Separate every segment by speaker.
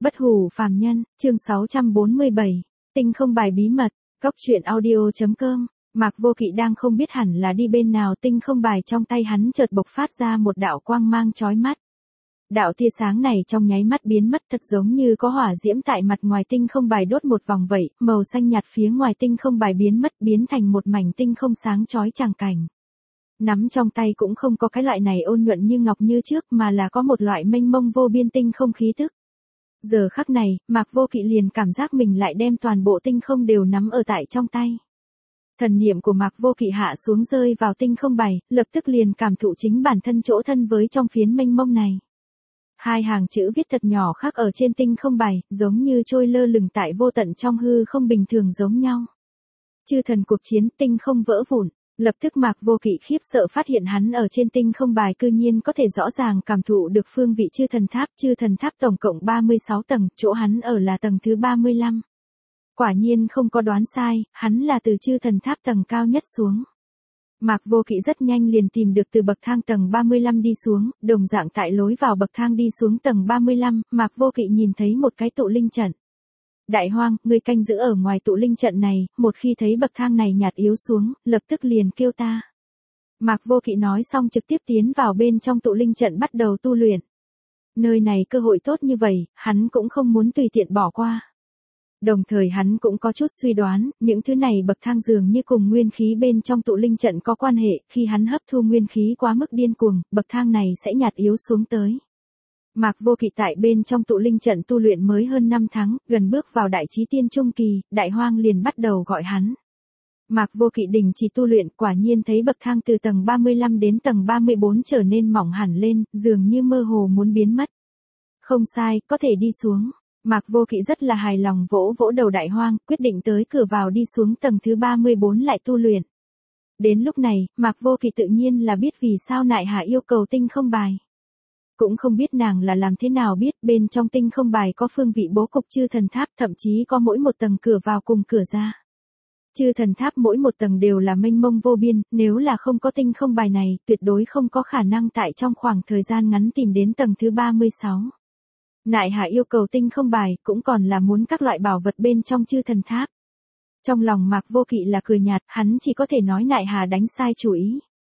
Speaker 1: Bất hủ phàm nhân, chương 647, tinh không bài bí mật, góc truyện audio.com. Mạc Vô Kỵ đang không biết hẳn là đi bên nào, tinh không bài trong tay hắn chợt bộc phát ra một đạo quang mang chói mắt. Đạo tia sáng này trong nháy mắt biến mất, thật giống như có hỏa diễm tại mặt ngoài tinh không bài đốt một vòng vậy, màu xanh nhạt phía ngoài tinh không bài biến mất, biến thành một mảnh tinh không sáng chói chang cảnh. Nắm trong tay cũng không có cái loại này ôn nhuận như ngọc như trước, mà là có một loại mênh mông vô biên tinh không khí tức. Giờ khắc này, Mạc Vô Kỵ liền cảm giác mình lại đem toàn bộ tinh không đều nắm ở tại trong tay. Thần niệm của Mạc Vô Kỵ hạ xuống rơi vào tinh không bài, lập tức liền cảm thụ chính bản thân chỗ thân với trong phiến mênh mông này. Hai hàng chữ viết thật nhỏ khắc ở trên tinh không bài, giống như trôi lơ lửng tại vô tận trong hư không bình thường giống nhau. Chư thần cuộc chiến, tinh không vỡ vụn. Lập tức Mạc Vô Kỵ khiếp sợ phát hiện hắn ở trên tinh không bài cư nhiên có thể rõ ràng cảm thụ được phương vị chư thần tháp tổng cộng 36 tầng, chỗ hắn ở là tầng thứ 35. Quả nhiên không có đoán sai, hắn là từ chư thần tháp tầng cao nhất xuống. Mạc Vô Kỵ rất nhanh liền tìm được từ bậc thang tầng 35 đi xuống, đồng dạng tại lối vào bậc thang đi xuống tầng 35, Mạc Vô Kỵ nhìn thấy một cái tụ linh trận. Đại Hoang, ngươi canh giữ ở ngoài tụ linh trận này, một khi thấy bậc thang này nhạt yếu xuống, lập tức liền kêu ta. Mạc Vô Kỵ nói xong trực tiếp tiến vào bên trong tụ linh trận bắt đầu tu luyện. Nơi này cơ hội tốt như vậy, hắn cũng không muốn tùy tiện bỏ qua. Đồng thời hắn cũng có chút suy đoán, những thứ này bậc thang dường như cùng nguyên khí bên trong tụ linh trận có quan hệ, khi hắn hấp thu nguyên khí quá mức điên cuồng, bậc thang này sẽ nhạt yếu xuống tới. Mạc Vô Kỵ tại bên trong tụ linh trận tu luyện mới hơn 5 tháng, gần bước vào đại chí tiên trung kỳ, Đại Hoang liền bắt đầu gọi hắn. Mạc Vô Kỵ đình chỉ tu luyện, quả nhiên thấy bậc thang từ tầng 35 đến tầng 34 trở nên mỏng hẳn lên, dường như mơ hồ muốn biến mất. Không sai, có thể đi xuống. Mạc Vô Kỵ rất là hài lòng vỗ vỗ đầu Đại Hoang, quyết định tới cửa vào đi xuống tầng thứ 34 lại tu luyện. Đến lúc này, Mạc Vô Kỵ tự nhiên là biết vì sao Nại Hà yêu cầu tinh không bài. Cũng không biết nàng là làm thế nào biết bên trong tinh không bài có phương vị bố cục chư thần tháp, thậm chí có mỗi một tầng cửa vào cùng cửa ra. Chư thần tháp mỗi một tầng đều là mênh mông vô biên, nếu là không có tinh không bài này, tuyệt đối không có khả năng tại trong khoảng thời gian ngắn tìm đến tầng thứ 36. Nại Hà yêu cầu tinh không bài, cũng còn là muốn các loại bảo vật bên trong chư thần tháp. Trong lòng Mạc Vô Kỵ là cười nhạt, hắn chỉ có thể nói Nại Hà đánh sai chủ ý.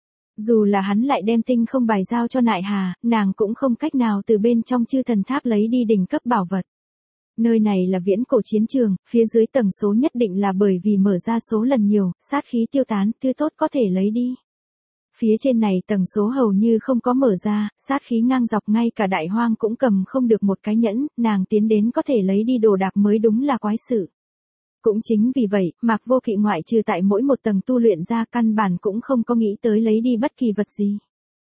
Speaker 1: Dù là hắn lại đem tinh không bài giao cho Nại Hà, nàng cũng không cách nào từ bên trong chư thần tháp lấy đi đỉnh cấp bảo vật. Nơi này là viễn cổ chiến trường, phía dưới tầng số nhất định là bởi vì mở ra số lần nhiều, sát khí tiêu tán, thứ tốt có thể lấy đi. Phía trên này tầng số hầu như không có mở ra, sát khí ngang dọc, ngay cả Đại Hoang cũng cầm không được một cái nhẫn, nàng tiến đến có thể lấy đi đồ đạc mới đúng là quái sự. Cũng chính vì vậy, Mạc Vô Kỵ ngoại trừ tại mỗi một tầng tu luyện ra căn bản cũng không có nghĩ tới lấy đi bất kỳ vật gì.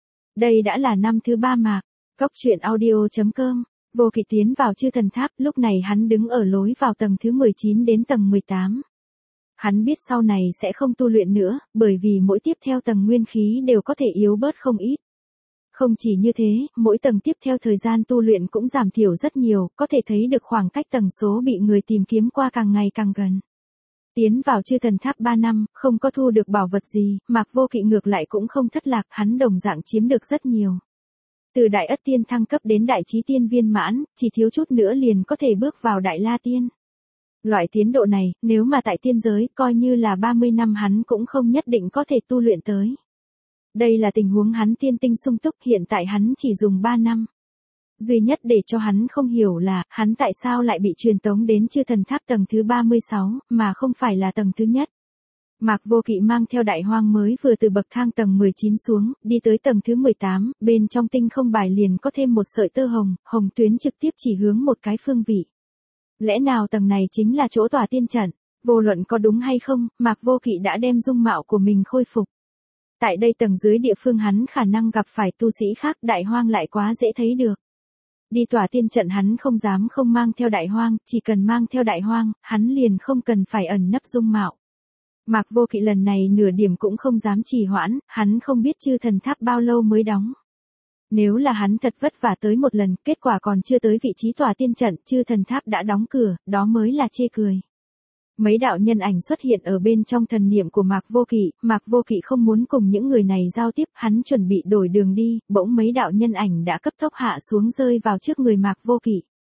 Speaker 1: Đây đã là năm thứ 3 Mạc, góc truyện audio.com, Vô Kỵ tiến vào chư thần tháp, lúc này hắn đứng ở lối vào tầng thứ 19 đến tầng 18. Hắn biết sau này sẽ không tu luyện nữa, bởi vì mỗi tiếp theo tầng nguyên khí đều có thể yếu bớt không ít. Không chỉ như thế, mỗi tầng tiếp theo thời gian tu luyện cũng giảm thiểu rất nhiều, có thể thấy được khoảng cách tầng số bị người tìm kiếm qua càng ngày càng gần. Tiến vào chư thần tháp 3 năm, không có thu được bảo vật gì, Mạc Vô Kỵ ngược lại cũng không thất lạc, hắn đồng dạng chiếm được rất nhiều. Từ đại ất tiên thăng cấp đến đại chí tiên viên mãn, chỉ thiếu chút nữa liền có thể bước vào đại la tiên. Loại tiến độ này, nếu mà tại tiên giới, coi như là 30 năm hắn cũng không nhất định có thể tu luyện tới. Đây là tình huống hắn tiên tinh sung túc, hiện tại hắn chỉ dùng 3 năm. Duy nhất để cho hắn không hiểu là, hắn tại sao lại bị truyền tống đến chư thần tháp tầng thứ 36, mà không phải là tầng thứ nhất. Mạc Vô Kỵ mang theo Đại Hoang mới vừa từ bậc thang tầng 19 xuống, đi tới tầng thứ 18, bên trong tinh không bài liền có thêm một sợi tơ hồng, hồng tuyến trực tiếp chỉ hướng một cái phương vị. Lẽ nào tầng này chính là chỗ tỏa tiên trận? Vô luận có đúng hay không, Mạc Vô Kỵ đã đem dung mạo của mình khôi phục. Tại đây tầng dưới địa phương hắn khả năng gặp phải tu sĩ khác, Đại Hoang lại quá dễ thấy được. Đi tỏa tiên trận hắn không dám không mang theo Đại Hoang, chỉ cần mang theo Đại Hoang, hắn liền không cần phải ẩn nấp dung mạo. Mạc Vô Kỵ lần này nửa điểm cũng không dám trì hoãn, hắn không biết chư thần tháp bao lâu mới đóng. Nếu là hắn thật vất vả tới một lần, kết quả còn chưa tới vị trí tỏa tiên trận, chư thần tháp đã đóng cửa, đó mới là chê cười. Mấy đạo nhân ảnh xuất hiện ở bên trong thần niệm của Mạc Vô Kỵ không muốn cùng những người này giao tiếp, hắn chuẩn bị đổi đường đi, bỗng mấy đạo nhân ảnh đã cấp tốc hạ xuống rơi vào trước người Mạc Vô Kỵ.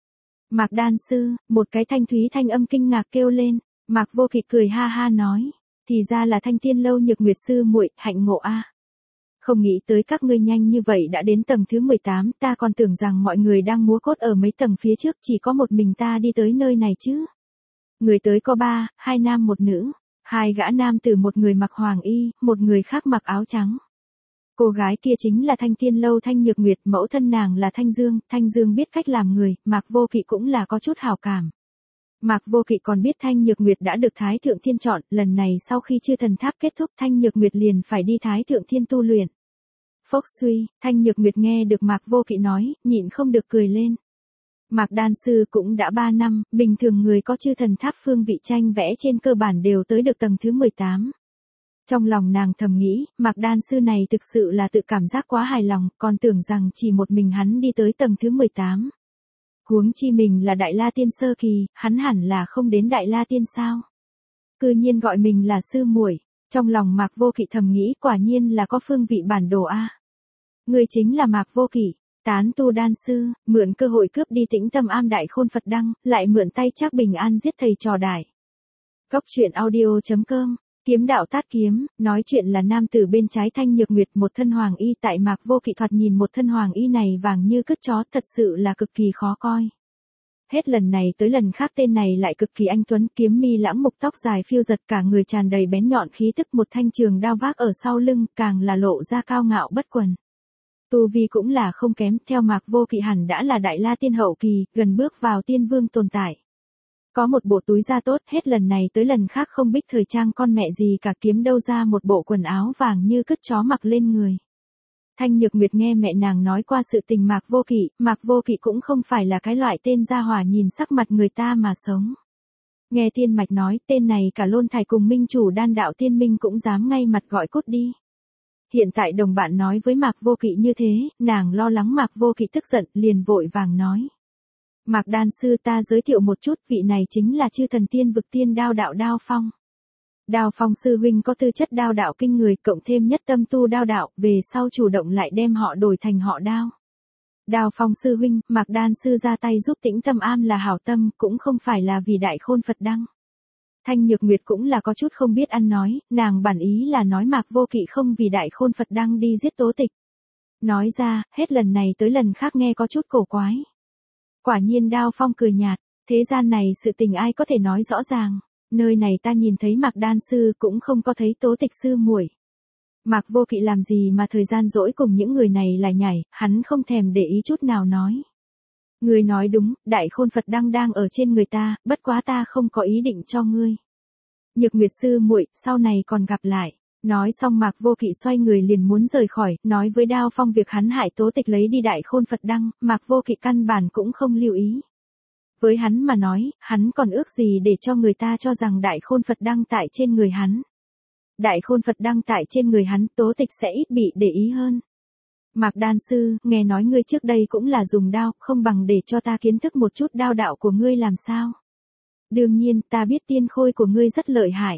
Speaker 1: Mạc đan sư, một cái thanh thúy thanh âm kinh ngạc kêu lên. Mạc Vô Kỵ cười ha ha nói, thì ra là Thanh Tiên lâu Nhược Nguyệt sư muội, hạnh ngộ a. Không nghĩ tới các ngươi nhanh như vậy đã đến tầng thứ 18, ta còn tưởng rằng mọi người đang múa cốt ở mấy tầng phía trước, chỉ có một mình ta đi tới nơi này chứ. Người tới có 3, 2 nam một nữ, 2 gã nam tử, một người mặc hoàng y, một người khác mặc áo trắng. Cô gái kia chính là Thanh Tiên lâu Thanh Nhược Nguyệt, mẫu thân nàng là Thanh Dương biết cách làm người, Mạc Vô Kỵ cũng là có chút hảo cảm. Mạc Vô Kỵ còn biết Thanh Nhược Nguyệt đã được Thái Thượng Thiên chọn, lần này sau khi chư thần tháp kết thúc Thanh Nhược Nguyệt liền phải đi Thái Thượng Thiên tu luyện. Phốc suy, Thanh Nhược Nguyệt nghe được Mạc Vô Kỵ nói, nhịn không được cười lên. Mạc đan sư cũng đã 3 năm, bình thường người có chư thần tháp phương vị tranh vẽ trên cơ bản đều tới được tầng thứ 18. Trong lòng nàng thầm nghĩ, Mạc đan sư này thực sự là tự cảm giác quá hài lòng, còn tưởng rằng chỉ một mình hắn đi tới tầng thứ 18. Huống chi mình là Đại La Tiên sơ kỳ, hắn hẳn là không đến Đại La Tiên sao? Cư nhiên gọi mình là sư muội, trong lòng Mạc Vô Kỵ thầm nghĩ quả nhiên là có phương vị bản đồ a. Người chính là Mạc Vô Kỵ, tán tu đan sư, mượn cơ hội cướp đi Tĩnh Tâm Am Đại Khôn Phật Đăng, lại mượn tay Trác Bình An giết thầy trò Đại. Cốc truyện audio.com. Kiếm đạo tát kiếm, nói chuyện là nam tử bên trái Thanh Nhược Nguyệt, một thân hoàng y, tại Mạc Vô Kỵ thoạt nhìn một thân hoàng y này vàng như cứt chó, thật sự là cực kỳ khó coi. Hết lần này tới lần khác tên này lại cực kỳ anh tuấn, kiếm mi lãng mục, tóc dài phiêu giật, cả người tràn đầy bén nhọn khí tức, một thanh trường đao vác ở sau lưng, càng là lộ ra cao ngạo bất quần. Tu vi cũng là không kém, theo Mạc Vô Kỵ hẳn đã là Đại La Tiên hậu kỳ, gần bước vào tiên vương tồn tại. Có một bộ túi da tốt, hết lần này tới lần khác không biết thời trang con mẹ gì cả, kiếm đâu ra một bộ quần áo vàng như cứt chó mặc lên người. Thanh Nhược Nguyệt nghe mẹ nàng nói qua sự tình Mạc Vô Kỵ cũng không phải là cái loại tên gia hỏa nhìn sắc mặt người ta mà sống. Nghe Tiên Mạch nói, tên này cả Lôn Thải cùng minh chủ đan đạo Tiên Minh cũng dám ngay mặt gọi cút đi. Hiện tại đồng bạn nói với Mạc Vô Kỵ như thế, nàng lo lắng Mạc Vô Kỵ tức giận, liền vội vàng nói. Mạc đan sư, ta giới thiệu một chút, vị này chính là chư thần tiên vực tiên đao đạo Đao Phong. Đao Phong sư huynh có tư chất đao đạo kinh người, cộng thêm nhất tâm tu đao đạo, về sau chủ động lại đem họ đổi thành họ Đao. Đao Phong sư huynh, Mạc đan sư ra tay giúp Tĩnh Tâm Am là hảo tâm, cũng không phải là vì Đại Khôn Phật Đăng. Thanh Nhược Nguyệt cũng là có chút không biết ăn nói, nàng bản ý là nói Mạc Vô Kỵ không vì Đại Khôn Phật Đăng đi giết Tố Tịch. Nói ra, hết lần này tới lần khác nghe có chút cổ quái. Quả nhiên Đao Phong cười nhạt, thế gian này sự tình ai có thể nói rõ ràng, nơi này ta nhìn thấy Mạc đan sư cũng không có thấy Tố Tịch sư muội. Mạc Vô Kỵ làm gì mà thời gian rỗi cùng những người này lại nhảy, hắn không thèm để ý chút nào nói. Ngươi nói đúng, Đại Khôn Phật Đăng đang ở trên người ta, bất quá ta không có ý định cho ngươi. Nhược Nguyệt sư muội, sau này còn gặp lại. Nói xong Mạc Vô Kỵ xoay người liền muốn rời khỏi, nói với Đao Phong việc hắn hại Tố Tịch lấy đi Đại Khôn Phật Đăng, Mạc Vô Kỵ căn bản cũng không lưu ý. Với hắn mà nói, hắn còn ước gì để cho người ta cho rằng Đại Khôn Phật Đăng tại trên người hắn. Đại Khôn Phật Đăng tại trên người hắn, Tố Tịch sẽ ít bị để ý hơn. Mạc đan sư, nghe nói ngươi trước đây cũng là dùng đao, không bằng để cho ta kiến thức một chút đao đạo của ngươi làm sao. Đương nhiên, ta biết tiên khôi của ngươi rất lợi hại.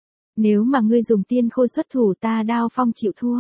Speaker 1: Nếu mà ngươi dùng tiên khôi xuất thủ, ta Đao Phong chịu thua.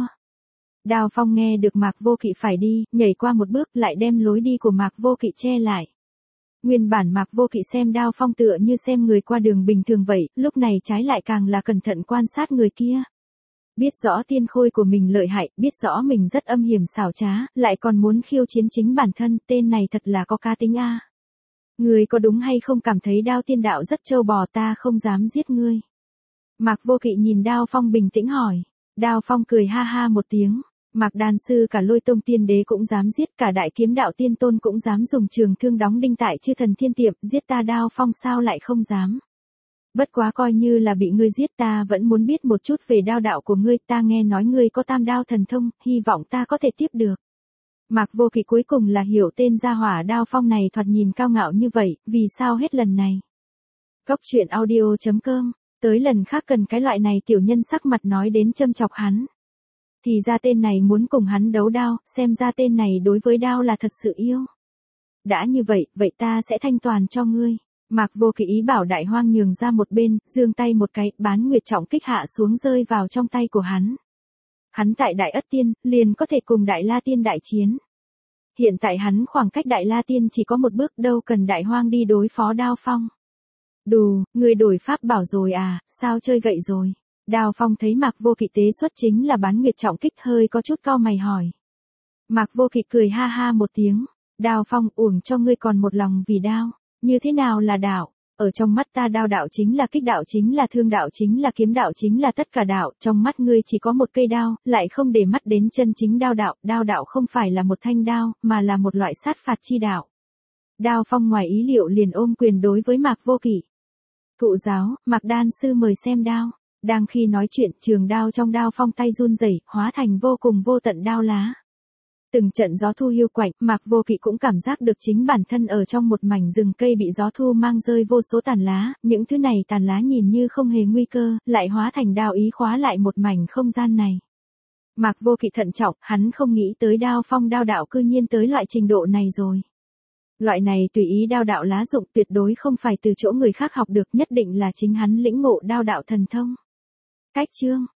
Speaker 1: Đao Phong nghe được Mạc Vô Kỵ phải đi, nhảy qua một bước lại đem lối đi của Mạc Vô Kỵ che lại. Nguyên bản Mạc Vô Kỵ xem Đao Phong tựa như xem người qua đường bình thường vậy, lúc này trái lại càng là cẩn thận quan sát người kia. Biết rõ tiên khôi của mình lợi hại, biết rõ mình rất âm hiểm xảo trá, lại còn muốn khiêu chiến chính bản thân, tên này thật là có cá tính a. Ngươi có đúng hay không cảm thấy Đao tiên đạo rất trâu bò, ta không dám giết ngươi. Mạc Vô Kỵ nhìn Đao Phong bình tĩnh hỏi. Đao Phong cười ha ha một tiếng. Mạc đan sư, cả Lôi Tông tiên đế cũng dám giết, cả Đại Kiếm đạo tiên tôn cũng dám dùng trường thương đóng đinh tại chư thần thiên tiệm, giết ta Đao Phong sao lại không dám. Bất quá coi như là bị ngươi giết, ta vẫn muốn biết một chút về đao đạo của ngươi, ta nghe nói ngươi có tam đao thần thông, hy vọng ta có thể tiếp được. Mạc Vô Kỵ cuối cùng là hiểu tên gia hỏa Đao Phong này thoạt nhìn cao ngạo như vậy, vì sao hết lần này. Cốc truyện audio.com. Tới lần khác cần cái loại này tiểu nhân sắc mặt nói đến châm chọc hắn. Thì ra tên này muốn cùng hắn đấu đao, xem ra tên này đối với đao là thật sự yêu. Đã như vậy, vậy ta sẽ thanh toàn cho ngươi. Mạc Vô Kỵ ý bảo Đại Hoang nhường ra một bên, giương tay một cái, bán nguyệt trọng kích hạ xuống rơi vào trong tay của hắn. Hắn tại Đại Ất Tiên, liền có thể cùng Đại La Tiên đại chiến. Hiện tại hắn khoảng cách Đại La Tiên chỉ có một bước, đâu cần Đại Hoang đi đối phó Đao Phong. Đù, người đổi pháp bảo rồi à, sao chơi gậy rồi? Đao Phong thấy Mạc Vô Kỵ tế xuất chính là bán nguyệt trọng kích, hơi có chút cau mày hỏi. Mạc Vô Kỵ cười ha ha một tiếng. Đao Phong, uổng cho ngươi còn một lòng vì đao. Như thế nào là đạo? Ở trong mắt ta đao đạo chính là kích đạo, chính là thương đạo, chính là kiếm đạo, chính là tất cả đạo. Trong mắt ngươi chỉ có một cây đao, lại không để mắt đến chân chính đao đạo. Đao đạo không phải là một thanh đao, mà là một loại sát phạt chi đạo. Đao Phong ngoài ý liệu liền ôm quyền đối với Mạc Vô Kỵ. Thụ giáo, Mạc Đan sư mời xem đao. Đang khi nói chuyện, trường đao trong Đao Phong tay run rẩy, hóa thành vô cùng vô tận đao lá. Từng trận gió thu hiu quạnh, Mạc Vô Kỵ cũng cảm giác được chính bản thân ở trong một mảnh rừng cây bị gió thu mang rơi vô số tàn lá, những thứ này tàn lá nhìn như không hề nguy cơ, lại hóa thành đao ý khóa lại một mảnh không gian này. Mạc Vô Kỵ thận trọng, hắn không nghĩ tới Đao Phong đao đạo cư nhiên tới loại trình độ này rồi. Loại này tùy ý đao đạo lá dụng tuyệt đối không phải từ chỗ người khác học được, nhất định là chính hắn lĩnh ngộ đao đạo thần thông. Cách chương